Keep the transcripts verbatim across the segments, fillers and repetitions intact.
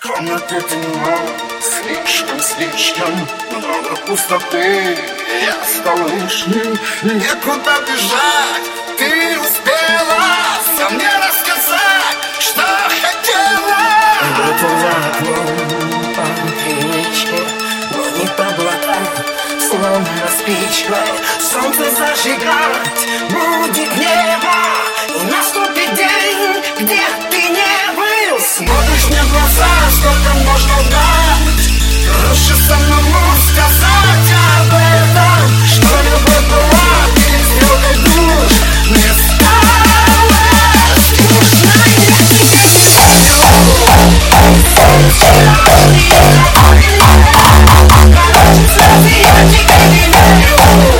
Комнаты темно, слишком, слишком много пустоты. Я стал лишним, некуда бежать. Ты успела со мне рассказать, что хотела. Это за окном по привычке, но не по блокам, словно спичкой солнце зажигать будет небо, и наступит день, где ты не был. Смотришь мне в глаза, сколько можно ждать. Лучше самому сказать об этом, что любовь была, перестрелкой душ не стало скучно. Я тебе не верю.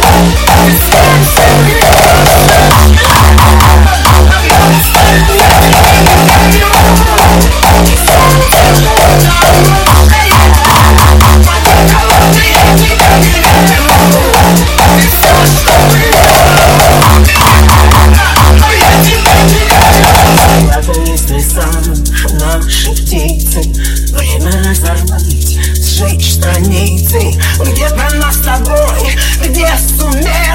Наши птицы, время разорвать, сжечь страницы. Где-то нас с тобой, где суметь